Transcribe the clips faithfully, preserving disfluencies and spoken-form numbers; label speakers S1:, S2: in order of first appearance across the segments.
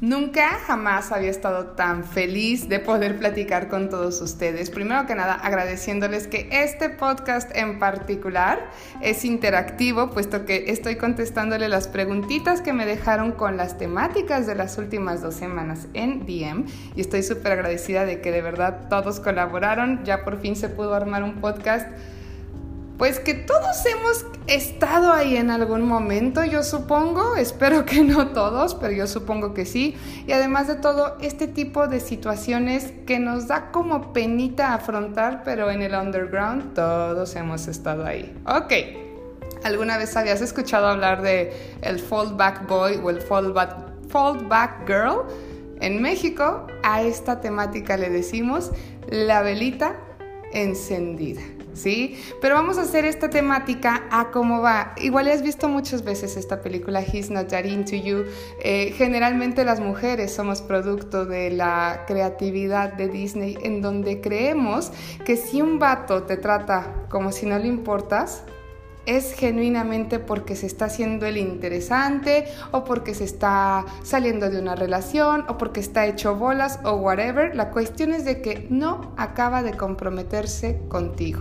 S1: Nunca, jamás había estado tan feliz de poder platicar con todos ustedes. Primero que nada, agradeciéndoles que este podcast en particular es interactivo, puesto que estoy contestándole las preguntitas que me dejaron con las temáticas de las últimas dos semanas en D M. Y estoy súper agradecida de que de verdad todos colaboraron. Ya por fin se pudo armar un podcast. Pues que todos hemos estado ahí en algún momento, yo supongo, espero que no todos, pero yo supongo que sí. Y además de todo, este tipo de situaciones que nos da como penita afrontar, pero en el underground todos hemos estado ahí. Ok, ¿alguna vez habías escuchado hablar de el fallback boy o el fallback, fallback girl? En México, a esta temática le decimos la velita encendida. ¿Sí? Pero vamos a hacer esta temática a cómo va. Igual has visto muchas veces esta película He's Not That Into You. Eh, generalmente las mujeres somos producto de la creatividad de Disney, en donde creemos que si un vato te trata como si no le importas, es genuinamente porque se está haciendo el interesante, o porque se está saliendo de una relación, o porque está hecho bolas, o whatever. La cuestión es de que no acaba de comprometerse contigo.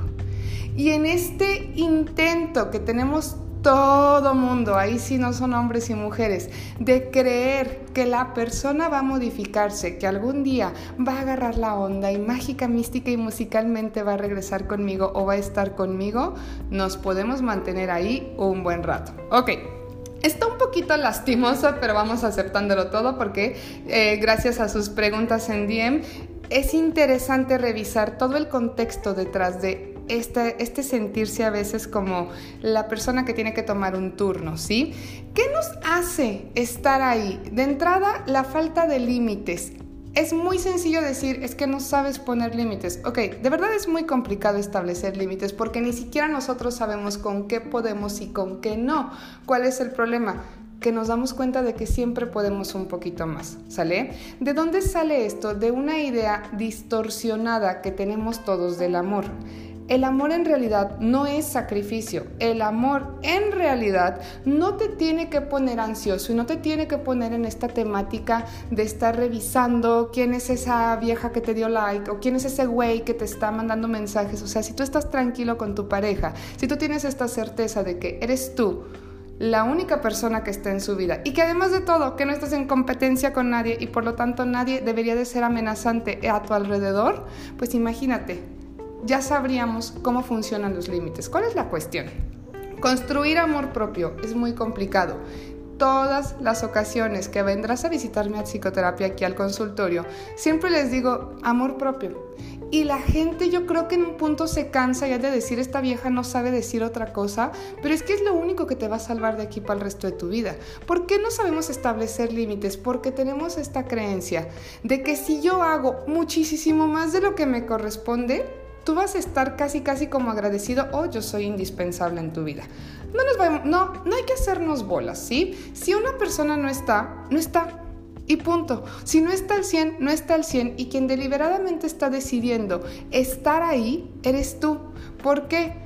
S1: Y en este intento que tenemos todo mundo, ahí sí no son hombres y mujeres, de creer que la persona va a modificarse, que algún día va a agarrar la onda y mágica, mística y musicalmente va a regresar conmigo o va a estar conmigo, nos podemos mantener ahí un buen rato. Ok. Está un poquito lastimoso, pero vamos aceptándolo todo porque eh, gracias a sus preguntas en D M es interesante revisar todo el contexto detrás de Este, este sentirse a veces como la persona que tiene que tomar un turno, ¿sí? ¿Qué nos hace estar ahí? De entrada, la falta de límites. Es muy sencillo decir, es que no sabes poner límites. Ok, de verdad es muy complicado establecer límites porque ni siquiera nosotros sabemos con qué podemos y con qué no. ¿Cuál es el problema? Que nos damos cuenta de que siempre podemos un poquito más, ¿sale? ¿De dónde sale esto? De una idea distorsionada que tenemos todos del amor. El amor en realidad no es sacrificio. El amor en realidad no te tiene que poner ansioso y no te tiene que poner en esta temática de estar revisando quién es esa vieja que te dio like o quién es ese güey que te está mandando mensajes. O sea, si tú estás tranquilo con tu pareja, si tú tienes esta certeza de que eres tú la única persona que está en su vida y que además de todo, que no estás en competencia con nadie y por lo tanto nadie debería de ser amenazante a tu alrededor, pues imagínate, ya sabríamos cómo funcionan los límites. ¿Cuál es la cuestión? Construir amor propio es muy complicado. Todas las ocasiones que vendrás a visitarme a psicoterapia aquí al consultorio, siempre les digo amor propio. Y la gente yo creo que en un punto se cansa ya de decir esta vieja no sabe decir otra cosa, pero es que es lo único que te va a salvar de aquí para el resto de tu vida. ¿Por qué no sabemos establecer límites? Porque tenemos esta creencia de que si yo hago muchísimo más de lo que me corresponde, tú vas a estar casi casi como agradecido o yo soy indispensable en tu vida. No nos vayamos, no, no hay que hacernos bolas, ¿sí? Si una persona no está, no está. Y punto. Si no está al cien, no está al cien. Y quien deliberadamente está decidiendo estar ahí, eres tú. ¿Por qué?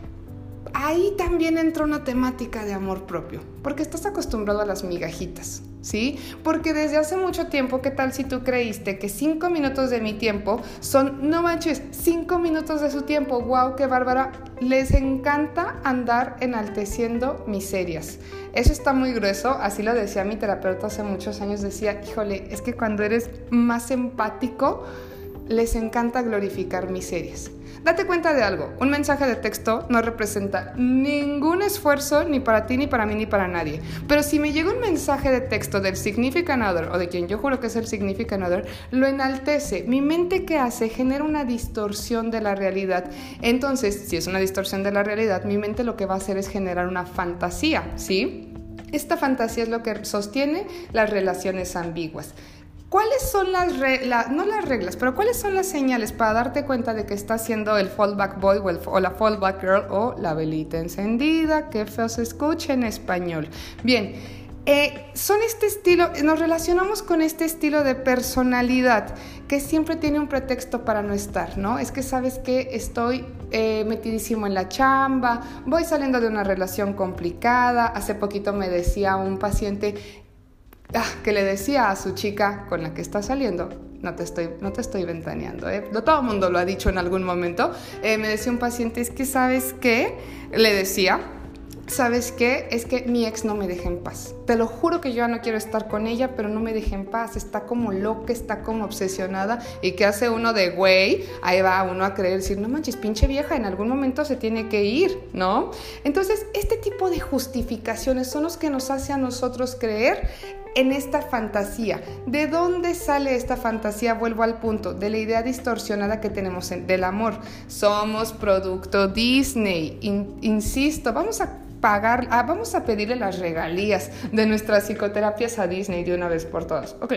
S1: Ahí también entra una temática de amor propio. Porque estás acostumbrado a las migajitas, ¿sí? Porque desde hace mucho tiempo, ¿qué tal si tú creíste que cinco minutos de mi tiempo son, no manches, cinco minutos de su tiempo? ¡Wow, qué bárbara! Les encanta andar enalteciendo miserias. Eso está muy grueso, así lo decía mi terapeuta hace muchos años, decía, híjole, es que cuando eres más empático, les encanta glorificar miserias. Date cuenta de algo, un mensaje de texto no representa ningún esfuerzo ni para ti, ni para mí, ni para nadie. Pero si me llega un mensaje de texto del significant other, o de quien yo juro que es el significant other, lo enaltece. Mi mente, ¿qué hace? Genera una distorsión de la realidad. Entonces, si es una distorsión de la realidad, mi mente lo que va a hacer es generar una fantasía, ¿sí? Esta fantasía es lo que sostiene las relaciones ambiguas. ¿Cuáles son las reglas, no las reglas, pero cuáles son las señales para darte cuenta de que estás siendo el fallback boy o, el, o la fallback girl o la velita encendida? Qué feo se escucha en español. Bien, eh, son este estilo, nos relacionamos con este estilo de personalidad que siempre tiene un pretexto para no estar, ¿no? Es que sabes que estoy eh, metidísimo en la chamba, voy saliendo de una relación complicada. Hace poquito me decía un paciente, ah, que le decía a su chica con la que está saliendo, no te estoy, no te estoy ventaneando, ¿eh? Todo el mundo lo ha dicho en algún momento, eh, me decía un paciente, es que ¿sabes qué? Le decía, ¿sabes qué? Es que mi ex no me deja en paz. Te lo juro que yo ya no quiero estar con ella, pero no me deja en paz. Está como loca, está como obsesionada. ¿Y qué hace uno de güey? Ahí va uno a creer, decir, no manches, pinche vieja, en algún momento se tiene que ir, ¿no? Entonces, este tipo de justificaciones son los que nos hace a nosotros creer en esta fantasía. ¿De dónde sale esta fantasía? Vuelvo al punto, de la idea distorsionada que tenemos en, del amor. Somos producto Disney. In, insisto, vamos a pagar, ah, vamos a pedirle las regalías de nuestras psicoterapias a Disney de una vez por todas. Ok.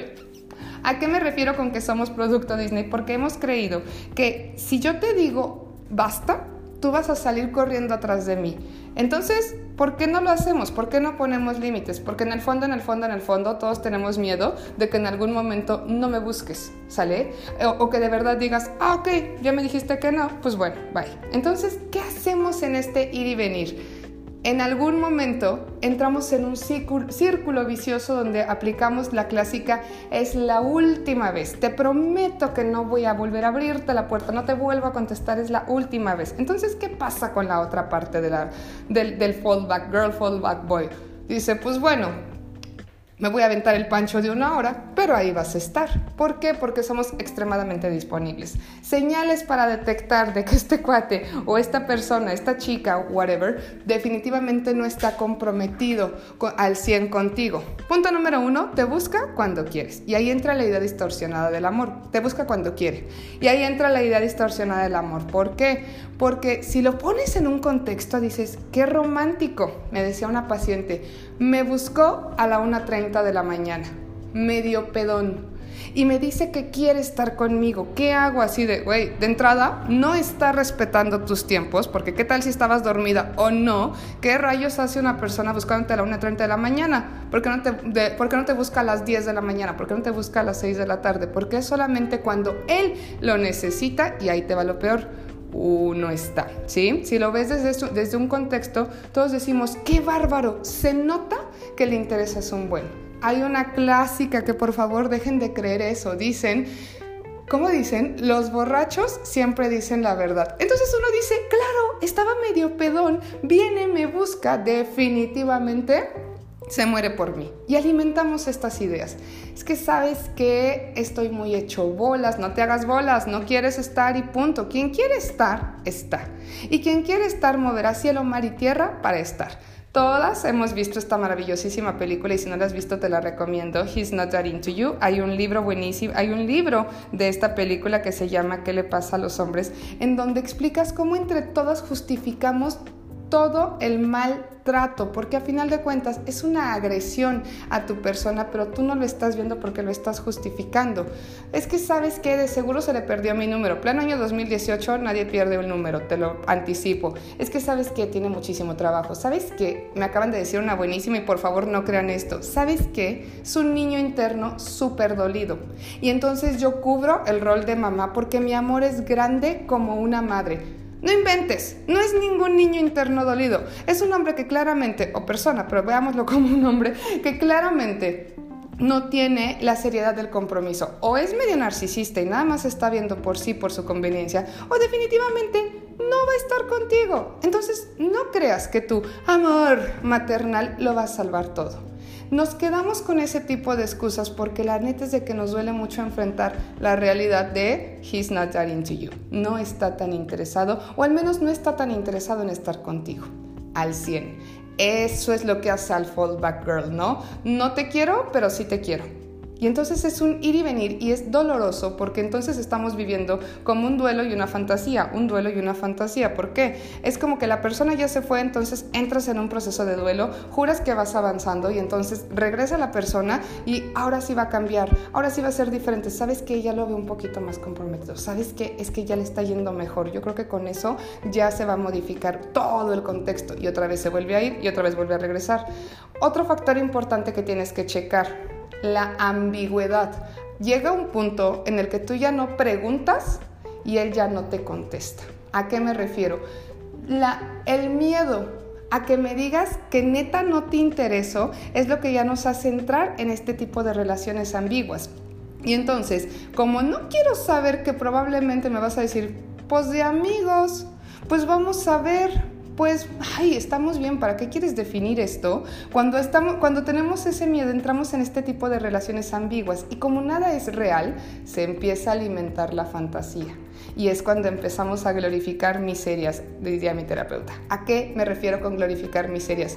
S1: ¿A qué me refiero con que somos producto Disney? Porque hemos creído que si yo te digo basta, tú vas a salir corriendo atrás de mí. Entonces, ¿por qué no lo hacemos? ¿Por qué no ponemos límites? Porque en el fondo, en el fondo, en el fondo, todos tenemos miedo de que en algún momento no me busques, ¿sale? O, o que de verdad digas, ah, ok, ya me dijiste que no, pues bueno, bye. Entonces, ¿qué hacemos en este ir y venir? En algún momento entramos en un círculo, círculo vicioso donde aplicamos la clásica, es la última vez, te prometo que no voy a volver a abrirte la puerta, no te vuelvo a contestar, es la última vez. Entonces, ¿qué pasa con la otra parte de la, del, del fallback, girl fallback boy? Dice, pues bueno, me voy a aventar el pancho de una hora, pero ahí vas a estar. ¿Por qué? Porque somos extremadamente disponibles. Señales para detectar de que este cuate o esta persona, esta chica, whatever, definitivamente no está comprometido al cien contigo. Punto número uno, te busca cuando quieres. Y ahí entra la idea distorsionada del amor. Te busca cuando quiere. Y ahí entra la idea distorsionada del amor. ¿Por qué? Porque si lo pones en un contexto, dices, qué romántico. Me decía una paciente, me buscó a la una treinta de la mañana, medio pedón, y me dice que quiere estar conmigo. ¿Qué hago? Así de, güey, de entrada, no está respetando tus tiempos, porque qué tal si estabas dormida o no. ¿Qué rayos hace una persona buscándote a la una treinta de la mañana? ¿Por qué no te, de, ¿por qué no te busca a las diez de la mañana? ¿Por qué no te busca a las seis de la tarde? Porque es solamente cuando él lo necesita, y ahí te va lo peor. Uno está, ¿sí? Si lo ves desde, su, desde un contexto, todos decimos, ¡qué bárbaro! Se nota que le interesas un buen. Hay una clásica que por favor dejen de creer eso. Dicen, ¿cómo dicen? Los borrachos siempre dicen la verdad. Entonces uno dice, claro, estaba medio pedón, viene, me busca, definitivamente se muere por mí. Y alimentamos estas ideas. Es que sabes que estoy muy hecho bolas, no te hagas bolas, no quieres estar y punto. Quien quiere estar, está. Y quien quiere estar moverá cielo, mar y tierra para estar. Todas hemos visto esta maravillosísima película y si no la has visto te la recomiendo, He's Not That Into You. Hay un libro buenísimo, hay un libro de esta película que se llama ¿Qué le pasa a los hombres?, en donde explicas cómo entre todas justificamos todo el maltrato, porque a final de cuentas es una agresión a tu persona, pero tú no lo estás viendo porque lo estás justificando. Es que sabes que de seguro se le perdió mi número. Pleno año dos mil dieciocho, nadie pierde un número, te lo anticipo. Es que sabes que tiene muchísimo trabajo. ¿Sabes qué? Me acaban de decir una buenísima y por favor no crean esto. ¿Sabes qué? Es un niño interno súper dolido. Y entonces yo cubro el rol de mamá porque mi amor es grande como una madre. No inventes, no es ningún niño interno dolido, es un hombre que claramente, o persona, pero veámoslo como un hombre, que claramente no tiene la seriedad del compromiso. O es medio narcisista y nada más está viendo por sí, por su conveniencia, o definitivamente no va a estar contigo. Entonces, no creas que tu amor maternal lo va a salvar todo. Nos quedamos con ese tipo de excusas porque la neta es de que nos duele mucho enfrentar la realidad de He's not that into you. No está tan interesado, o al menos no está tan interesado en estar contigo al cien. Eso es lo que hace al fallback girl, ¿no? No te quiero, pero sí te quiero. Y entonces es un ir y venir y es doloroso porque entonces estamos viviendo como un duelo y una fantasía, un duelo y una fantasía. ¿Por qué? Es como que la persona ya se fue, entonces entras en un proceso de duelo, juras que vas avanzando y entonces regresa la persona y ahora sí va a cambiar, ahora sí va a ser diferente. ¿Sabes qué? Ya lo veo un poquito más comprometido. ¿Sabes qué? Es que ya le está yendo mejor. Yo creo que con eso ya se va a modificar todo el contexto y otra vez se vuelve a ir y otra vez vuelve a regresar. Otro factor importante que tienes que checar: la ambigüedad. Llega un punto en el que tú ya no preguntas y él ya no te contesta. ¿A qué me refiero? La, el miedo a que me digas que neta no te intereso, es lo que ya nos hace entrar en este tipo de relaciones ambiguas. Y entonces, como no quiero saber, que probablemente me vas a decir, pues de amigos, pues vamos a ver, pues, ay, estamos bien, ¿para qué quieres definir esto? Cuando, estamos, cuando tenemos ese miedo, entramos en este tipo de relaciones ambiguas y como nada es real, se empieza a alimentar la fantasía. Y es cuando empezamos a glorificar miserias, diría mi terapeuta. ¿A qué me refiero con glorificar miserias?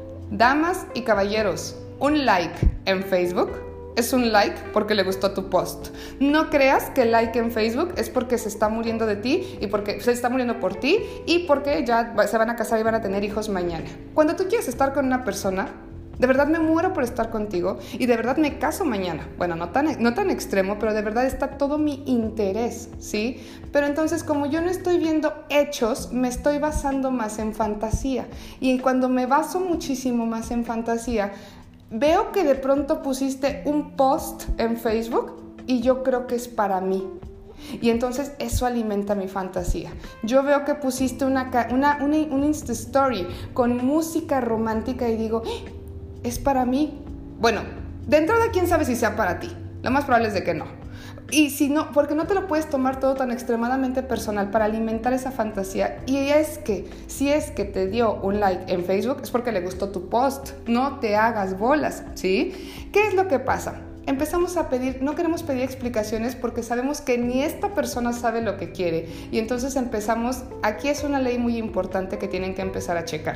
S1: Damas y caballeros, un like en Facebook es un like porque le gustó tu post. No creas que el like en Facebook es porque se está muriendo de ti y porque se está muriendo por ti y porque ya se van a casar y van a tener hijos mañana. Cuando tú quieres estar con una persona, de verdad me muero por estar contigo y de verdad me caso mañana. Bueno, no tan, no tan extremo, pero de verdad está todo mi interés, ¿sí? Pero entonces, como yo no estoy viendo hechos, me estoy basando más en fantasía. Y cuando me baso muchísimo más en fantasía, veo que de pronto pusiste un post en Facebook y yo creo que es para mí. Y entonces eso alimenta mi fantasía. Yo veo que pusiste una, una, una, una Insta Story con música romántica y digo, ¡eh! Es para mí. Bueno, de entrada, quién sabe si sea para ti. Lo más probable es de que no. Y si no, porque no te lo puedes tomar todo tan extremadamente personal para alimentar esa fantasía. Y es que, si es que te dio un like en Facebook, es porque le gustó tu post. No te hagas bolas, ¿sí? ¿Qué es lo que pasa? Empezamos a pedir, no queremos pedir explicaciones porque sabemos que ni esta persona sabe lo que quiere. Y entonces empezamos, aquí es una ley muy importante que tienen que empezar a checar.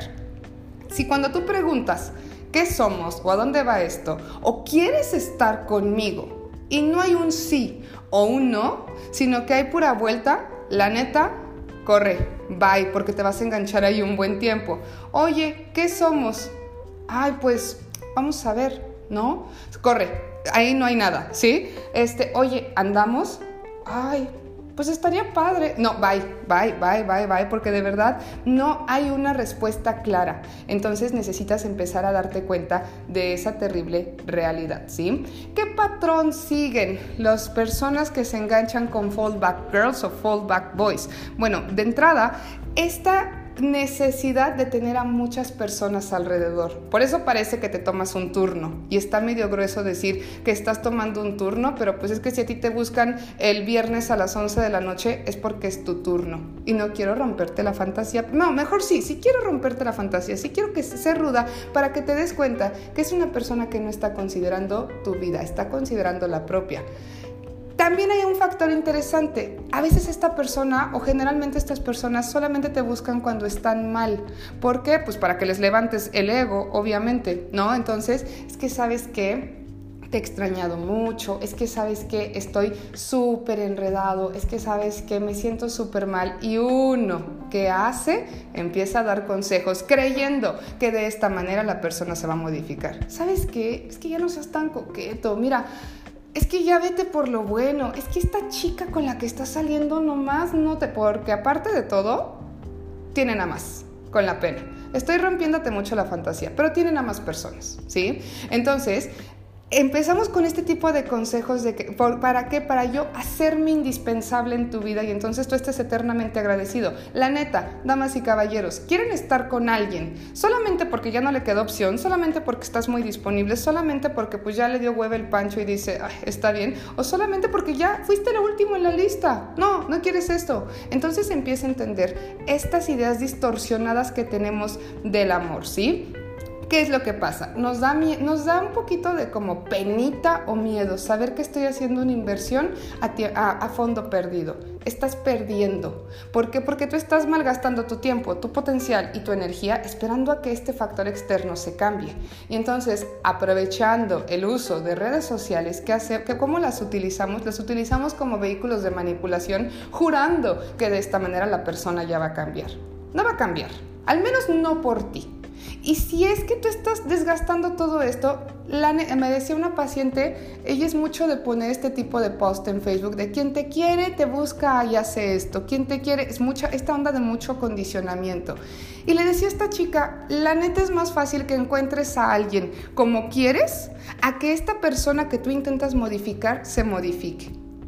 S1: Si cuando tú preguntas, ¿qué somos? ¿O a dónde va esto? ¿O quieres estar conmigo? Y no hay un sí o un no, sino que hay pura vuelta, la neta, corre, bye, porque te vas a enganchar ahí un buen tiempo. Oye, ¿qué somos? Ay, pues, vamos a ver, ¿no? Corre, ahí no hay nada, ¿sí? Este, oye, ¿andamos? Ay, pues estaría padre. No, bye, bye, bye, bye, bye, porque de verdad no hay una respuesta clara. Entonces necesitas empezar a darte cuenta de esa terrible realidad, ¿sí? ¿Qué patrón siguen las personas que se enganchan con fallback girls o fallback boys? Bueno, de entrada, esta necesidad de tener a muchas personas alrededor. Por eso parece que te tomas un turno y está medio grueso decir que estás tomando un turno, pero pues es que si a ti te buscan el viernes a las once de la noche es porque es tu turno y no quiero romperte la fantasía. No, mejor sí, sí quiero romperte la fantasía, sí quiero que sea ruda para que te des cuenta que es una persona que no está considerando tu vida, está considerando la propia. También hay un factor interesante. A veces esta persona o generalmente estas personas solamente te buscan cuando están mal. ¿Por qué? Pues para que les levantes el ego, obviamente, ¿no? Entonces, es que ¿sabes qué? Te he extrañado mucho, es que ¿sabes qué? Estoy súper enredado, es que ¿sabes qué? Me siento súper mal. Y uno, ¿qué hace? Empieza a dar consejos creyendo que de esta manera la persona se va a modificar. ¿Sabes qué? Es que ya no seas tan coqueto, mira... Es que ya vete por lo bueno, es que esta chica con la que estás saliendo nomás no te... Porque aparte de todo, tienen a más, con la pena. Estoy rompiéndote mucho la fantasía, pero tienen a más personas, ¿sí? Entonces, empezamos con este tipo de consejos de que, por, ¿para qué? Para yo hacerme indispensable en tu vida y entonces tú estés eternamente agradecido. La neta, damas y caballeros, ¿quieren estar con alguien solamente porque ya no le quedó opción, solamente porque estás muy disponible, solamente porque pues ya le dio hueva el Pancho y dice, ay, está bien, o solamente porque ya fuiste lo último en la lista? No, no quieres esto. Entonces empieza a entender estas ideas distorsionadas que tenemos del amor, ¿sí? ¿Qué es lo que pasa? Nos da, nos da un poquito de como penita o miedo saber que estoy haciendo una inversión a, a, a fondo perdido. Estás perdiendo. ¿Por qué? Porque tú estás malgastando tu tiempo, tu potencial y tu energía esperando a que este factor externo se cambie. Y entonces, aprovechando el uso de redes sociales, ¿qué hace, que ¿cómo las utilizamos? Las utilizamos como vehículos de manipulación, jurando que de esta manera la persona ya va a cambiar. No va a cambiar, al menos no por ti. Y si es que tú estás desgastando todo esto, la, me decía una paciente, ella es mucho de poner este tipo de post en Facebook, de quien te quiere te busca y hace esto, quien te quiere, es mucha, esta onda de mucho condicionamiento. Y le decía a esta chica, la neta es más fácil que encuentres a alguien como quieres, a que esta persona que tú intentas modificar se modifique.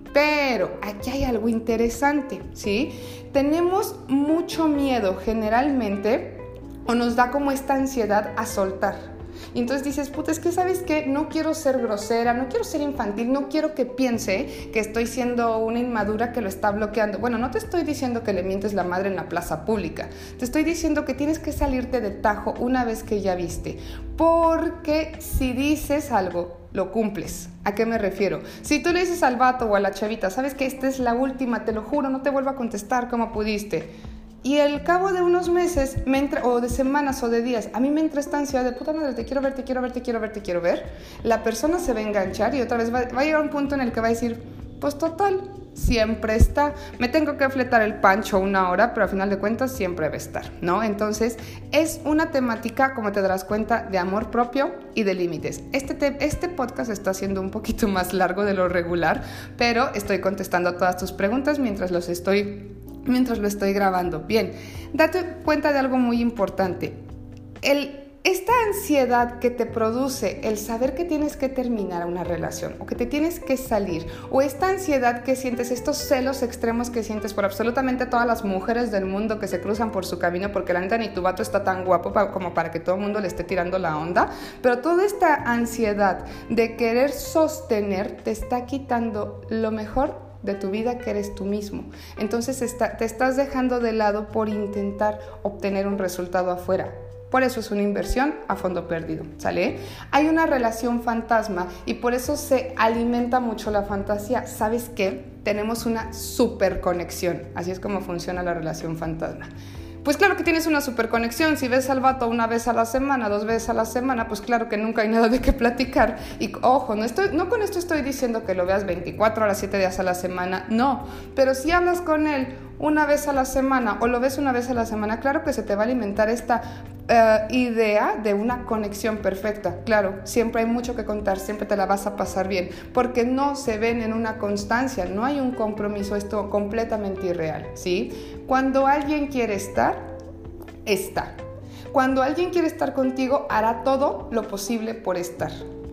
S1: Pero aquí hay algo interesante, ¿sí? Tenemos mucho miedo generalmente o nos da como esta ansiedad a soltar. Y entonces dices, puta, es que ¿sabes qué? No quiero ser grosera, no quiero ser infantil, no quiero que piense que estoy siendo una inmadura que lo está bloqueando. Bueno, no te estoy diciendo que le mientes la madre en la plaza pública. Te estoy diciendo que tienes que salirte de tajo una vez que ya viste. Porque si dices algo, lo cumples. ¿A qué me refiero? Si tú le dices al vato o a la chavita, ¿sabes qué? Esta es la última, te lo juro, no te vuelvo a contestar como pudiste. Y al cabo de unos meses, me entra, o de semanas o de días, a mí me entra esta ansiedad de puta madre, te quiero ver, te quiero ver, te quiero ver, te quiero ver. La persona se va a enganchar y otra vez va, va a llegar un punto en el que va a decir, pues total, siempre está. Me tengo que fletar el pancho una hora, pero al final de cuentas siempre va a estar, ¿no? Entonces, es una temática, como te darás cuenta, de amor propio y de límites. Este, te, este podcast está siendo un poquito más largo de lo regular, pero estoy contestando a todas tus preguntas mientras los estoy... mientras lo estoy grabando. Bien, date cuenta de algo muy importante. El, esta ansiedad que te produce el saber que tienes que terminar una relación o que te tienes que salir, o esta ansiedad que sientes, estos celos extremos que sientes por absolutamente todas las mujeres del mundo que se cruzan por su camino, porque la neta ni tu vato está tan guapo pa, como para que todo el mundo le esté tirando la onda, pero toda esta ansiedad de querer sostener te está quitando lo mejor de tu vida, que eres tú mismo. Entonces está, te estás dejando de lado por intentar obtener un resultado afuera. Por eso es una inversión a fondo perdido, ¿sale? Hay una relación fantasma y por eso se alimenta mucho la fantasía. ¿Sabes qué? Tenemos una super conexión. Así es como funciona la relación fantasma. Pues claro que tienes una super conexión. Si ves al vato una vez a la semana, dos veces a la semana, pues claro que nunca hay nada de qué platicar. Y ojo, no, estoy, no con esto estoy diciendo que lo veas veinticuatro horas, siete días a la semana, no. Pero si hablas con él una vez a la semana o lo ves una vez a la semana, claro que se te va a alimentar esta uh, idea de una conexión perfecta. Claro, siempre hay mucho que contar, siempre te la vas a pasar bien, porque no se ven en una constancia, no hay un compromiso, esto completamente irreal, ¿sí? Cuando alguien quiere estar, está. Cuando alguien quiere estar contigo, hará todo lo posible por estar.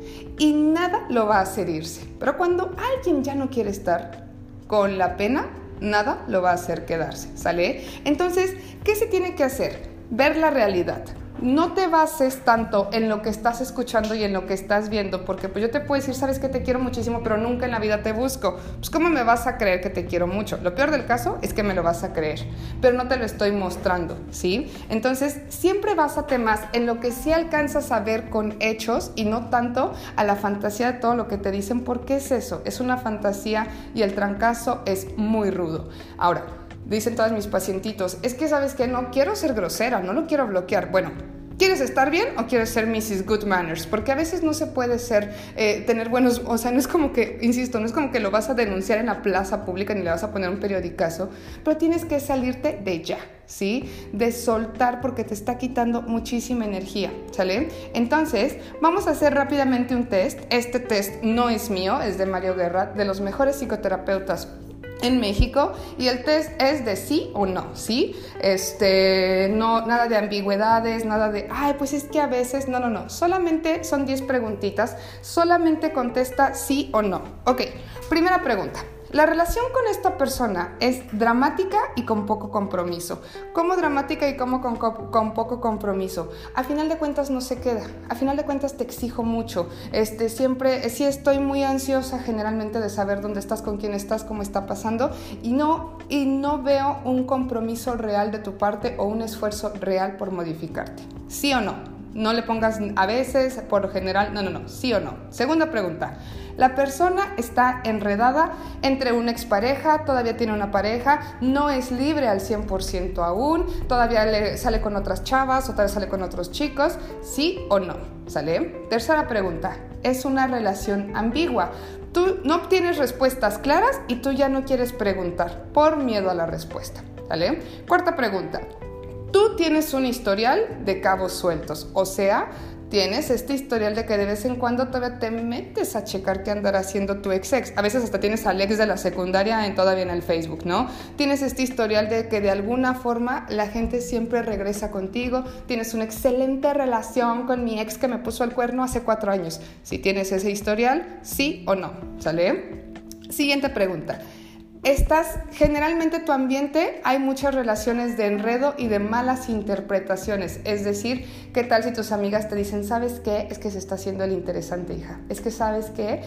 S1: Y nada lo va a hacer irse. Pero cuando alguien ya no quiere estar, con la pena, nada lo va a hacer quedarse, ¿sale? Entonces, ¿qué se tiene que hacer? Ver la realidad. No te bases tanto en lo que estás escuchando y en lo que estás viendo, porque pues yo te puedo decir, sabes que te quiero muchísimo, pero nunca en la vida te busco. Pues ¿cómo me vas a creer que te quiero mucho? Lo peor del caso es que me lo vas a creer, pero no te lo estoy mostrando, ¿sí? Entonces, siempre básate más en lo que sí alcanzas a ver con hechos y no tanto a la fantasía de todo lo que te dicen, porque es eso, es una fantasía y el trancazo es muy rudo. Ahora, dicen todos mis pacientitos, es que sabes que no quiero ser grosera, no lo quiero bloquear. Bueno, ¿quieres estar bien o quieres ser missus Good Manners? Porque a veces no se puede ser, eh, tener buenos, o sea, no es como que, insisto, no es como que lo vas a denunciar en la plaza pública ni le vas a poner un periodicazo, pero tienes que salirte de ya, ¿sí? De soltar, porque te está quitando muchísima energía, ¿sale? Entonces, vamos a hacer rápidamente un test. Este test no es mío, es de Mario Guerra, de los mejores psicoterapeutas en México, y el test es de sí o no, ¿sí? Este, no, nada de ambigüedades, nada de, ay, pues es que a veces, no, no, no, solamente son diez preguntitas, solamente contesta sí o no. Ok, primera pregunta. La relación con esta persona es dramática y con poco compromiso. ¿Cómo dramática y cómo con, con poco compromiso? A final de cuentas no se queda. A final de cuentas te exijo mucho. Este, siempre, sí estoy muy ansiosa generalmente de saber dónde estás, con quién estás, cómo está pasando. Y no, y no veo un compromiso real de tu parte o un esfuerzo real por modificarte. ¿Sí o no? No le pongas a veces, por lo general, no, no, no, sí o no. Segunda pregunta. La persona está enredada entre una expareja, todavía tiene una pareja, no es libre al cien por ciento aún, todavía le sale con otras chavas, otra vez sale con otros chicos, ¿sí o no? ¿Sale? Tercera pregunta. Es una relación ambigua. Tú no obtienes respuestas claras y tú ya no quieres preguntar por miedo a la respuesta, ¿sale? Cuarta pregunta. Tú tienes un historial de cabos sueltos, o sea, tienes este historial de que de vez en cuando todavía te metes a checar qué andará haciendo tu ex ex. A veces hasta tienes al ex de la secundaria en, todavía en el Facebook, ¿no? Tienes este historial de que de alguna forma la gente siempre regresa contigo. Tienes una excelente relación con mi ex que me puso el cuerno hace cuatro años. Si tienes ese historial, ¿sí o no? ¿Sale? Siguiente pregunta. Estás, generalmente tu ambiente hay muchas relaciones de enredo y de malas interpretaciones. Es decir, ¿qué tal si tus amigas te dicen, ¿sabes qué? Es que se está haciendo el interesante, hija. Es que, ¿sabes qué?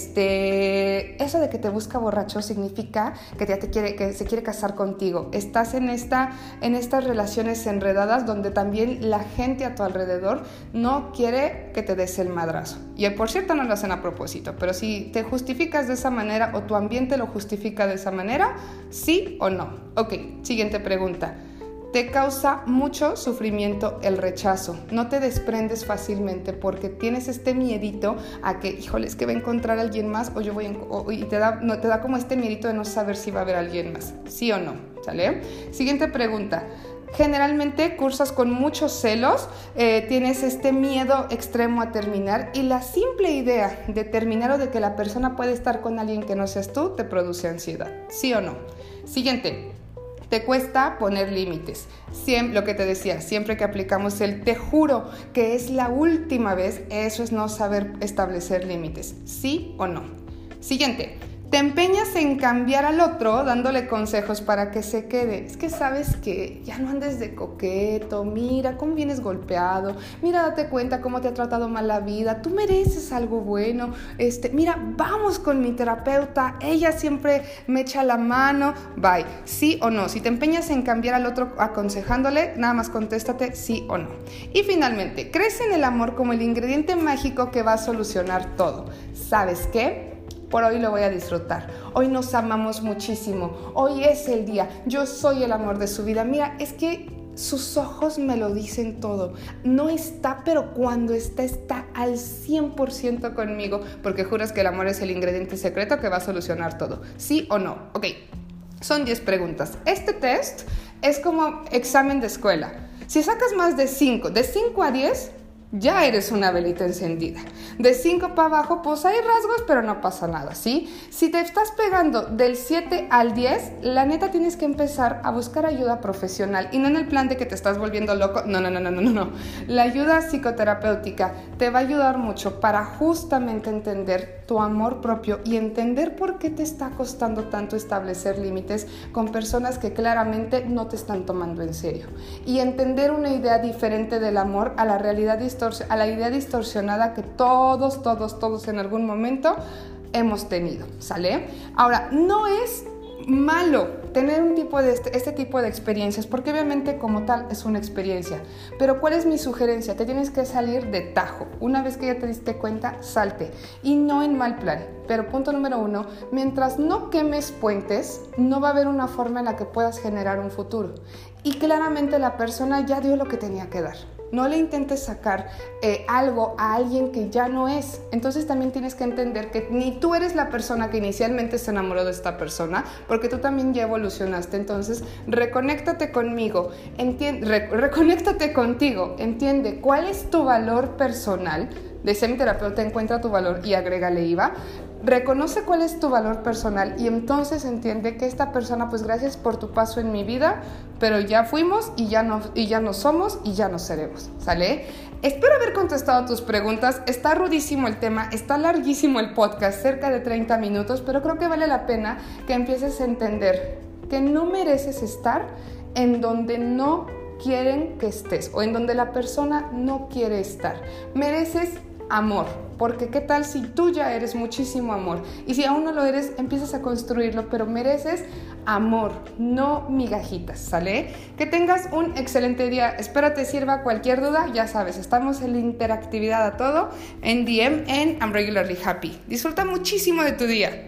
S1: Este, eso de que te busca borracho significa que ya te quiere, que se quiere casar contigo. Estás en, esta, en estas relaciones enredadas donde también la gente a tu alrededor no quiere que te des el madrazo. Y por cierto, no lo hacen a propósito, pero si te justificas de esa manera o tu ambiente lo justifica de esa manera, ¿sí o no? Ok, siguiente pregunta. Te causa mucho sufrimiento el rechazo. No te desprendes fácilmente porque tienes este miedito a que, híjole, es que va a encontrar a alguien más o yo voy a, o, y te da, no, te da como este miedito de no saber si va a haber alguien más. ¿Sí o no? ¿Sale? Siguiente pregunta. Generalmente cursas con muchos celos, eh, tienes este miedo extremo a terminar y la simple idea de terminar o de que la persona puede estar con alguien que no seas tú te produce ansiedad. ¿Sí o no? Siguiente. Te cuesta poner límites. Siempre, lo que te decía, siempre que aplicamos el te juro que es la última vez, eso es no saber establecer límites. ¿Sí o no? Siguiente. Te empeñas en cambiar al otro dándole consejos para que se quede. Es que sabes que ya no andes de coqueto, mira cómo vienes golpeado, mira date cuenta cómo te ha tratado mal la vida, tú mereces algo bueno, este, mira, vamos con mi terapeuta, ella siempre me echa la mano, bye. ¿Sí o no? Si te empeñas en cambiar al otro aconsejándole, nada más contéstate sí o no. Y finalmente, crees en el amor como el ingrediente mágico que va a solucionar todo. ¿Sabes qué? Por hoy lo voy a disfrutar. Hoy nos amamos muchísimo. Hoy es el día. Yo soy el amor de su vida. Mira, es que sus ojos me lo dicen todo. No está, pero cuando está, está al cien por ciento conmigo. Porque juras que el amor es el ingrediente secreto que va a solucionar todo. ¿Sí o no? Ok, son diez preguntas. Este test es como examen de escuela. Si sacas más de cinco, de cinco a diez... ya eres una velita encendida. De cinco para abajo, pues hay rasgos, pero no pasa nada, ¿sí? Si te estás pegando del siete al diez, la neta tienes que empezar a buscar ayuda profesional. Y no en el plan de que te estás volviendo loco. No, no, no, no, no, no. La ayuda psicoterapéutica te va a ayudar mucho para justamente entender tu amor propio y entender por qué te está costando tanto establecer límites con personas que claramente no te están tomando en serio. Y entender una idea diferente del amor a la realidad distorsionada a la idea distorsionada que todos, todos, todos en algún momento hemos tenido, ¿sale? Ahora, no es malo tener un tipo de este, este tipo de experiencias, porque obviamente como tal es una experiencia, pero ¿cuál es mi sugerencia? Te tienes que salir de tajo. Una vez que ya te diste cuenta, salte, y no en mal plan. Pero punto número uno, mientras no quemes puentes, no va a haber una forma en la que puedas generar un futuro, y claramente la persona ya dio lo que tenía que dar. No le intentes sacar eh, algo a alguien que ya no es. Entonces también tienes que entender que ni tú eres la persona que inicialmente se enamoró de esta persona, porque tú también ya evolucionaste. Entonces, reconéctate conmigo, entiende, re, reconéctate contigo, entiende cuál es tu valor personal. Decía mi terapeuta, encuentra tu valor y agrégale I V A. Reconoce cuál es tu valor personal y entonces entiende que esta persona, pues gracias por tu paso en mi vida, pero ya fuimos y ya no, y ya no somos y ya no seremos, ¿sale? Espero haber contestado tus preguntas. Está rudísimo el tema, está larguísimo el podcast, cerca de treinta minutos, pero creo que vale la pena que empieces a entender que no mereces estar en donde no quieren que estés o en donde la persona no quiere estar. Mereces amor, porque qué tal si tú ya eres muchísimo amor y si aún no lo eres, empiezas a construirlo, pero mereces amor, no migajitas, ¿sale? Que tengas un excelente día, espero te sirva. Cualquier duda, ya sabes, estamos en la interactividad a todo, en D M, en I'm Regularly Happy. Disfruta muchísimo de tu día.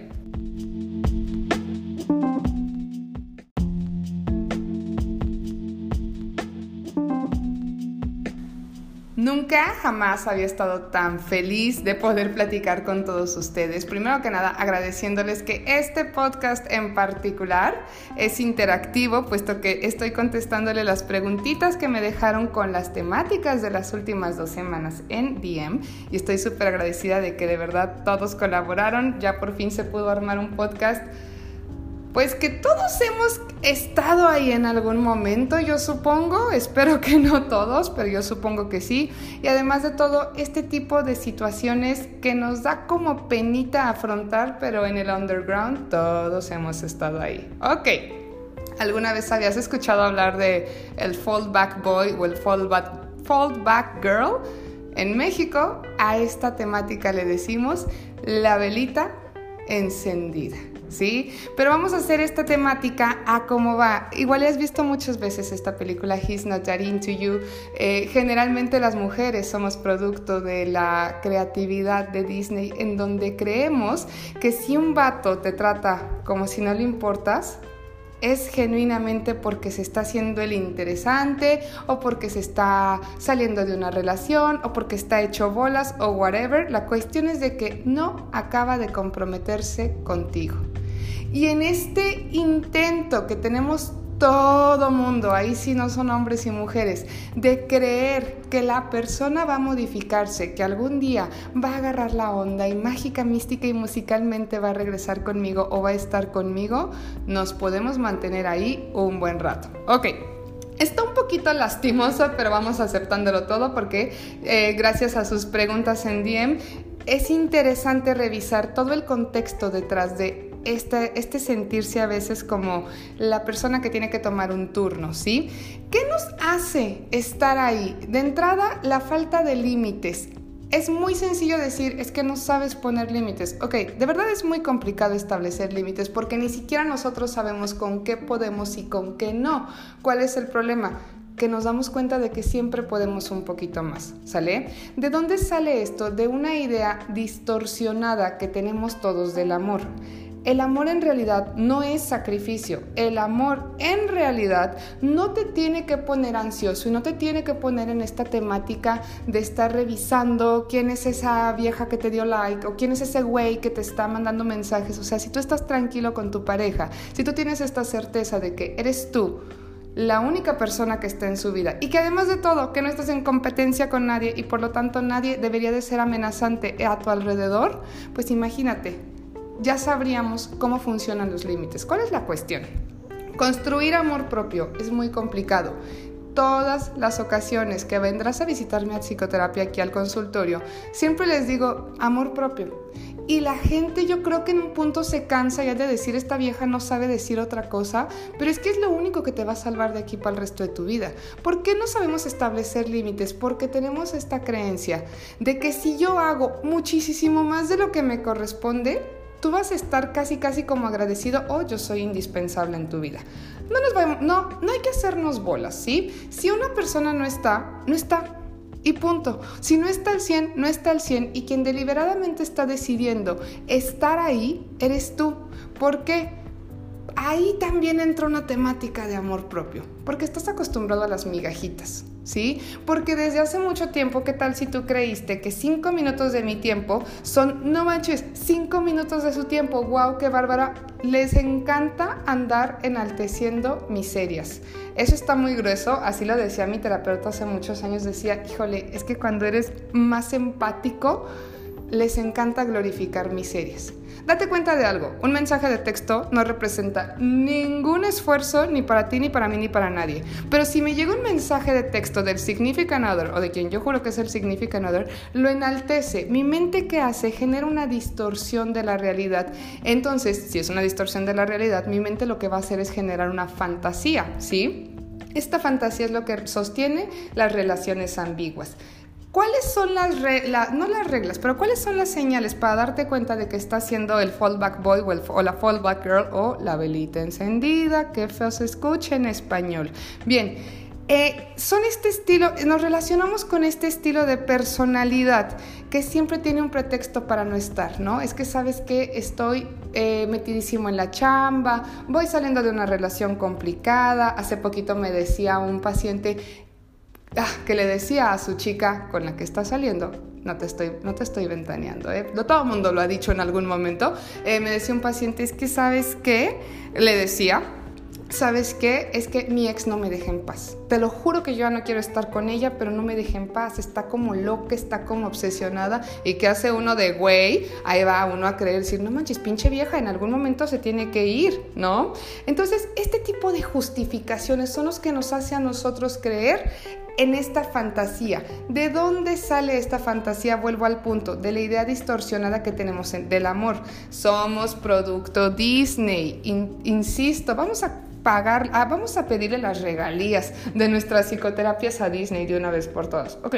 S1: Nunca jamás había estado tan feliz de poder platicar con todos ustedes. Primero que nada, agradeciéndoles que este podcast en particular es interactivo, puesto que estoy contestándole las preguntitas que me dejaron con las temáticas de las últimas dos semanas en D M. Y estoy súper agradecida de que de verdad todos colaboraron. Ya por fin se pudo armar un podcast Pues que todos hemos estado ahí en algún momento, yo supongo, espero que no todos, pero yo supongo que sí. Y además de todo, este tipo de situaciones que nos da como penita afrontar, pero en el underground todos hemos estado ahí. Ok, ¿alguna vez habías escuchado hablar de el fallback boy o el fallback, fallback girl? En México, a esta temática le decimos la velita encendida. ¿Sí? Pero vamos a hacer esta temática a cómo va. Igual has visto muchas veces esta película He's Not That Into You. Eh, generalmente las mujeres somos producto de la creatividad de Disney, en donde creemos que si un vato te trata como si no le importas, es genuinamente porque se está haciendo el interesante, o porque se está saliendo de una relación, o porque está hecho bolas, o whatever. La cuestión es de que no acaba de comprometerse contigo. Y en este intento que tenemos todo mundo, ahí sí no son hombres y mujeres, de creer que la persona va a modificarse, que algún día va a agarrar la onda y mágica, mística y musicalmente va a regresar conmigo o va a estar conmigo, nos podemos mantener ahí un buen rato. Ok. Está un poquito lastimoso, pero vamos aceptándolo todo porque eh, gracias a sus preguntas en D M es interesante revisar todo el contexto detrás de Este, este sentirse a veces como la persona que tiene que tomar un turno, ¿sí? ¿Qué nos hace estar ahí? De entrada, la falta de límites. Es muy sencillo decir, es que no sabes poner límites. Ok, de verdad es muy complicado establecer límites porque ni siquiera nosotros sabemos con qué podemos y con qué no. ¿Cuál es el problema? Que nos damos cuenta de que siempre podemos un poquito más, ¿sale? ¿De dónde sale esto? De una idea distorsionada que tenemos todos del amor. El amor en realidad no es sacrificio. El amor en realidad no te tiene que poner ansioso y no te tiene que poner en esta temática de estar revisando quién es esa vieja que te dio like o quién es ese güey que te está mandando mensajes. O sea, si tú estás tranquilo con tu pareja, si tú tienes esta certeza de que eres tú la única persona que está en su vida y que además de todo, que no estás en competencia con nadie y por lo tanto nadie debería de ser amenazante a tu alrededor, pues imagínate, ya sabríamos cómo funcionan los límites. ¿Cuál es la cuestión? Construir amor propio es muy complicado. Todas las ocasiones que vendrás a visitarme a psicoterapia aquí al consultorio, siempre les digo amor propio. Y la gente yo creo que en un punto se cansa ya de decir esta vieja no sabe decir otra cosa, pero es que es lo único que te va a salvar de aquí para el resto de tu vida. ¿Por qué no sabemos establecer límites? Porque tenemos esta creencia de que si yo hago muchísimo más de lo que me corresponde, tú vas a estar casi casi como agradecido o yo soy indispensable en tu vida. No, nos vamos, no, no hay que hacernos bolas, ¿sí? Si una persona no está, no está. Y punto. Si no está al cien, no está al cien. Y quien deliberadamente está decidiendo estar ahí, eres tú. ¿Por qué? Ahí también entra una temática de amor propio. Porque estás acostumbrado a las migajitas, ¿sí? Porque desde hace mucho tiempo, ¿qué tal si tú creíste que cinco minutos de mi tiempo son, no manches, cinco minutos de su tiempo? ¡Wow, qué bárbara! Les encanta andar enalteciendo miserias. Eso está muy grueso, así lo decía mi terapeuta hace muchos años, decía, híjole, es que cuando eres más empático, les encanta glorificar miserias. Date cuenta de algo, un mensaje de texto no representa ningún esfuerzo ni para ti, ni para mí, ni para nadie. Pero si me llega un mensaje de texto del significant other, o de quien yo juro que es el significant other, lo enaltece. Mi mente, ¿qué hace? Genera una distorsión de la realidad. Entonces, si es una distorsión de la realidad, mi mente lo que va a hacer es generar una fantasía, ¿sí? Esta fantasía es lo que sostiene las relaciones ambiguas. ¿Cuáles son las reglas, no las reglas, pero cuáles son las señales para darte cuenta de que estás siendo el fallback boy o, el, o la fallback girl o la velita encendida? Qué feo se escucha en español. Bien, eh, son este estilo, nos relacionamos con este estilo de personalidad que siempre tiene un pretexto para no estar, ¿no? Es que sabes que estoy eh, metidísimo en la chamba, voy saliendo de una relación complicada. Hace poquito me decía un paciente Ah, que le decía a su chica con la que está saliendo, no te estoy, no te estoy ventaneando, ¿eh? Todo el mundo lo ha dicho en algún momento, eh, me decía un paciente, es que ¿sabes qué? Le decía, ¿sabes qué? Es que mi ex no me deja en paz. Te lo juro que yo ya no quiero estar con ella, pero no me deja en paz. Está como loca, está como obsesionada. ¿Y qué hace uno de güey? Ahí va uno a creer, decir, no manches, pinche vieja, en algún momento se tiene que ir, ¿no? Entonces, este tipo de justificaciones son los que nos hace a nosotros creer en esta fantasía. ¿De dónde sale esta fantasía? Vuelvo al punto, de la idea distorsionada que tenemos en, del amor. Somos producto Disney. In, insisto, vamos a pagar, ah, vamos a pedirle las regalías de nuestras psicoterapias a Disney de una vez por todas. Ok.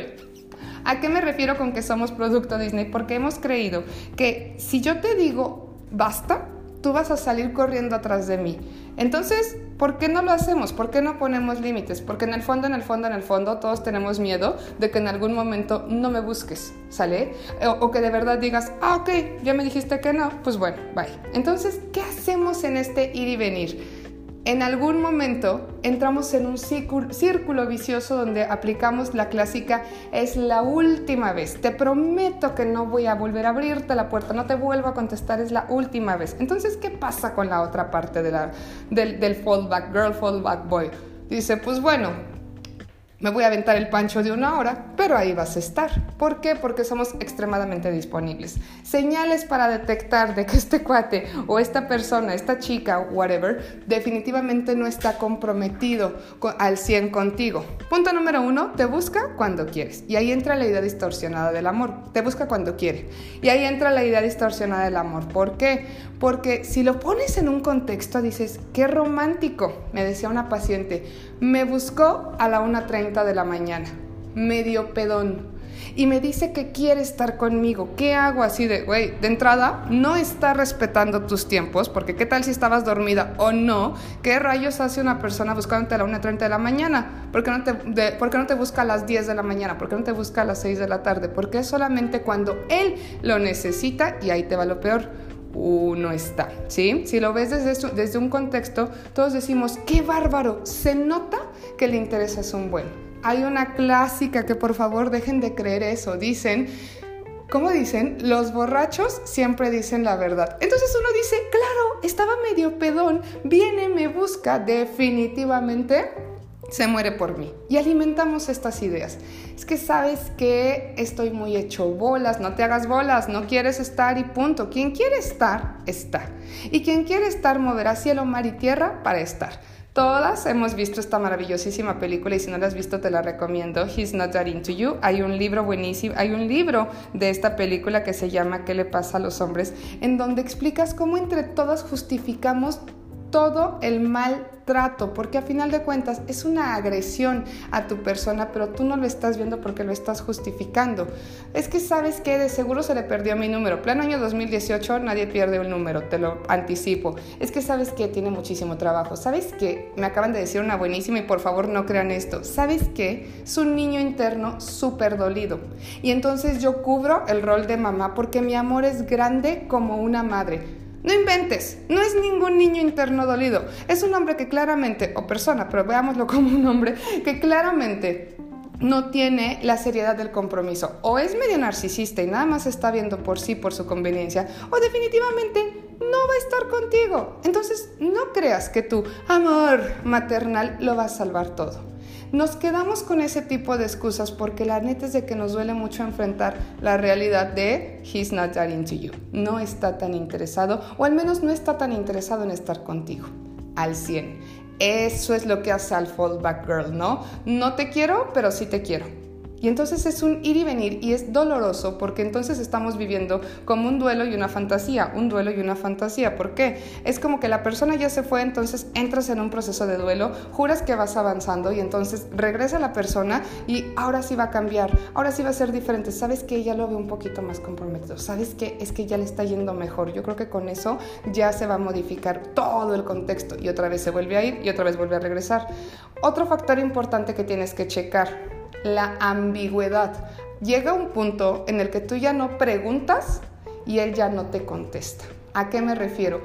S1: ¿A qué me refiero con que somos producto Disney? Porque hemos creído que si yo te digo basta, tú vas a salir corriendo atrás de mí. Entonces, ¿por qué no lo hacemos? ¿Por qué no ponemos límites? Porque en el fondo, en el fondo, en el fondo, todos tenemos miedo de que en algún momento no me busques, ¿sale? O, o que de verdad digas, ah, ok, ya me dijiste que no, pues bueno, bye. Entonces, ¿qué hacemos en este ir y venir? En algún momento entramos en un círculo, círculo vicioso donde aplicamos la clásica, es la última vez, te prometo que no voy a volver a abrirte la puerta, no te vuelvo a contestar, es la última vez. Entonces, ¿qué pasa con la otra parte de la, del, del fallback girl, fallback boy? Dice, pues bueno, me voy a aventar el pancho de una hora, pero ahí vas a estar. ¿Por qué? Porque somos extremadamente disponibles. Señales para detectar de que este cuate o esta persona, esta chica, whatever, definitivamente no está comprometido al cien contigo. Punto número uno, te busca cuando quieres. Y ahí entra la idea distorsionada del amor. Te busca cuando quiere. Y ahí entra la idea distorsionada del amor. ¿Por qué? Porque si lo pones en un contexto, dices, qué romántico. Me decía una paciente, me buscó a la una treinta de la mañana, medio pedón, y me dice que quiere estar conmigo. ¿Qué hago? Así de, güey, de entrada, no está respetando tus tiempos, porque qué tal si estabas dormida o no. ¿Qué rayos hace una persona buscándote a la una treinta de la mañana? ¿Por qué no te, de, ¿por qué no te busca a las diez de la mañana? ¿Por qué no te busca a las seis de la tarde? Porque es solamente cuando él lo necesita, y ahí te va lo peor. Uno está, ¿sí? Si lo ves desde, su, desde un contexto, todos decimos, ¡qué bárbaro! Se nota que le interesas un buen. Hay una clásica que por favor dejen de creer eso. Dicen, ¿cómo dicen? Los borrachos siempre dicen la verdad. Entonces uno dice, claro, estaba medio pedón, viene, me busca, definitivamente se muere por mí. Y alimentamos estas ideas. Es que sabes que estoy muy hecho bolas, no te hagas bolas, no quieres estar y punto. Quien quiere estar, está. Y quien quiere estar moverá cielo, mar y tierra para estar. Todas hemos visto esta maravillosísima película y si no la has visto te la recomiendo, He's Not That Into You. Hay un libro buenísimo, hay un libro de esta película que se llama ¿Qué le pasa a los hombres? En donde explicas cómo entre todas justificamos todo el maltrato, porque a final de cuentas es una agresión a tu persona, pero tú no lo estás viendo porque lo estás justificando. Es que sabes que de seguro se le perdió mi número. Pleno año dos mil dieciocho, nadie pierde un número, te lo anticipo. Es que sabes que tiene muchísimo trabajo. ¿Sabes qué? Me acaban de decir una buenísima y por favor no crean esto. ¿Sabes qué? Es un niño interno súper dolido. Y entonces yo cubro el rol de mamá porque mi amor es grande como una madre. No inventes, no es ningún niño interno dolido, es un hombre que claramente, o persona, pero veámoslo como un hombre, que claramente no tiene la seriedad del compromiso. O es medio narcisista y nada más está viendo por sí, por su conveniencia, o definitivamente no va a estar contigo. Entonces, no creas que tu amor maternal lo va a salvar todo. Nos quedamos con ese tipo de excusas porque la neta es de que nos duele mucho enfrentar la realidad de He's not that into you. No está tan interesado, o al menos no está tan interesado en estar contigo al cien. Eso es lo que hace al fallback girl, ¿no? No te quiero, pero sí te quiero. Y entonces es un ir y venir y es doloroso porque entonces estamos viviendo como un duelo y una fantasía, un duelo y una fantasía. ¿Por qué? Es como que la persona ya se fue, entonces entras en un proceso de duelo, juras que vas avanzando y entonces regresa la persona y ahora sí va a cambiar, ahora sí va a ser diferente. ¿Sabes qué? Ya lo veo un poquito más comprometido. ¿Sabes qué? Es que ya le está yendo mejor. Yo creo que con eso ya se va a modificar todo el contexto y otra vez se vuelve a ir y otra vez vuelve a regresar. Otro factor importante que tienes que checar, la ambigüedad. Llega un punto en el que tú ya no preguntas y él ya no te contesta. ¿A qué me refiero?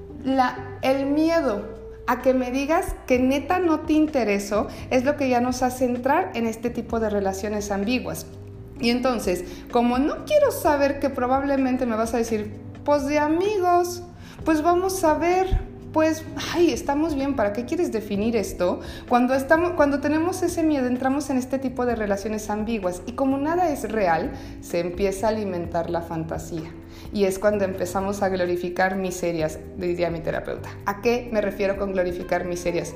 S1: La, el miedo a que me digas que neta no te intereso es lo que ya nos hace entrar en este tipo de relaciones ambiguas. Y entonces, como no quiero saber que probablemente me vas a decir, pues de amigos, pues vamos a ver, pues, ay, estamos bien, ¿para qué quieres definir esto? Cuando, estamos, cuando tenemos ese miedo, entramos en este tipo de relaciones ambiguas y como nada es real, se empieza a alimentar la fantasía. Y es cuando empezamos a glorificar miserias, diría mi terapeuta. ¿A qué me refiero con glorificar miserias?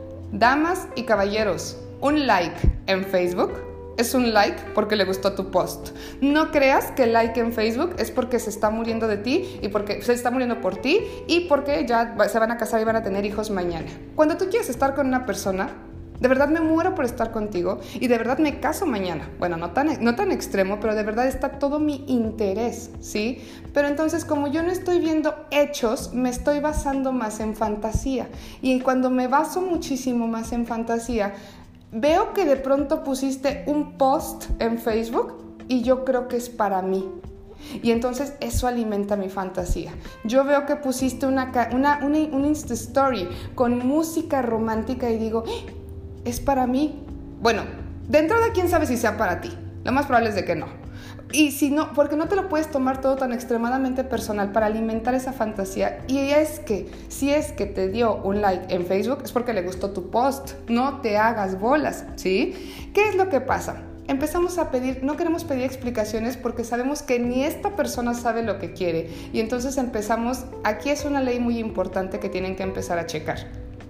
S1: Damas y caballeros, un like en Facebook es un like porque le gustó tu post. No creas que el like en Facebook es porque se está muriendo de ti y porque se está muriendo por ti y porque ya se van a casar y van a tener hijos mañana. Cuando tú quieres estar con una persona, de verdad me muero por estar contigo y de verdad me caso mañana. Bueno, no tan, no tan extremo, pero de verdad está todo mi interés, ¿sí? Pero entonces, como yo no estoy viendo hechos, me estoy basando más en fantasía. Y cuando me baso muchísimo más en fantasía, veo que de pronto pusiste un post en Facebook y yo creo que es para mí. Y entonces eso alimenta mi fantasía. Yo veo que pusiste una, una, una, una Insta Story con música romántica y digo, ¡eh! Es para mí. Bueno, de entrada, ¿quién sabe si sea para ti? Lo más probable es de que no. Y si no, porque no te lo puedes tomar todo tan extremadamente personal para alimentar esa fantasía. Y es que, si es que te dio un like en Facebook, es porque le gustó tu post. No te hagas bolas, ¿sí? ¿Qué es lo que pasa? Empezamos a pedir, no queremos pedir explicaciones porque sabemos que ni esta persona sabe lo que quiere. Y entonces empezamos, aquí es una ley muy importante que tienen que empezar a checar.